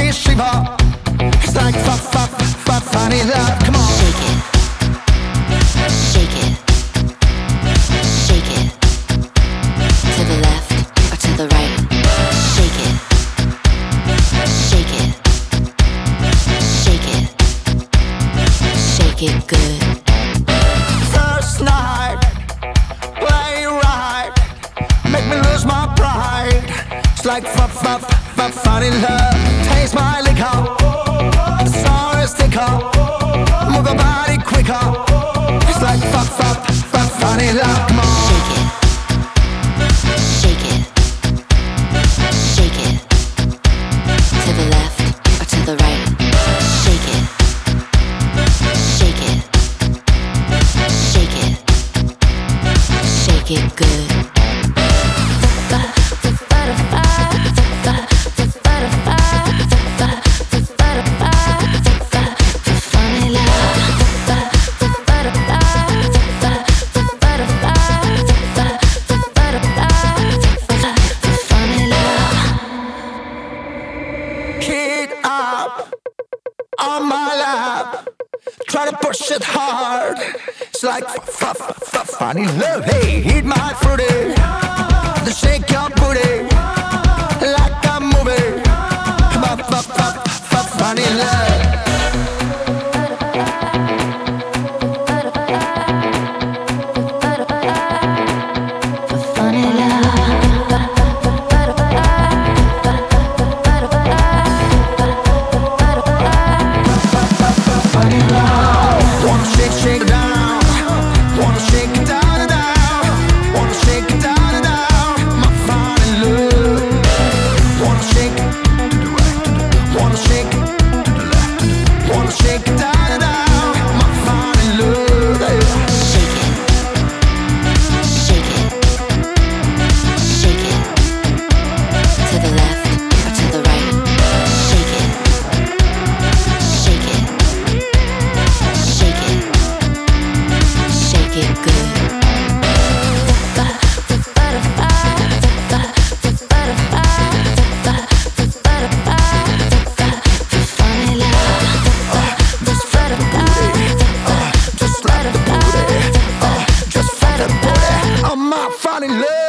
me shiver. It's like funny love. Come on. Shake it. Shake it. Shake it. To the left or to the right. Shake it. Shake it. Shake it. Shake it good. First night, play right, make me lose my pride. It's like funny love. Taste my liquor, the story sticker. Move your body quicker. It's like funny love. Come on. Shake it. Shake it. To the left or to the right. Shake it. Shake it. Shake it. Shake it good. Heat up on my lap, try to push it hard. It's like funny love. Hey, eat my fruity, then shake your booty like a movie. Funny love. Wanna shake it down, wanna shake it down, wanna shake it down, my funny love. Wanna shake it to the right, wanna shake it to the left, wanna shake it down, my funny love. Shake it. Shake it. Shake it. To the left or to the right. Shake it. Shake it. Shake it. Shake it good. Funny love. Just flat the booty, just flat the booty, just flat the booty, oh my funny love.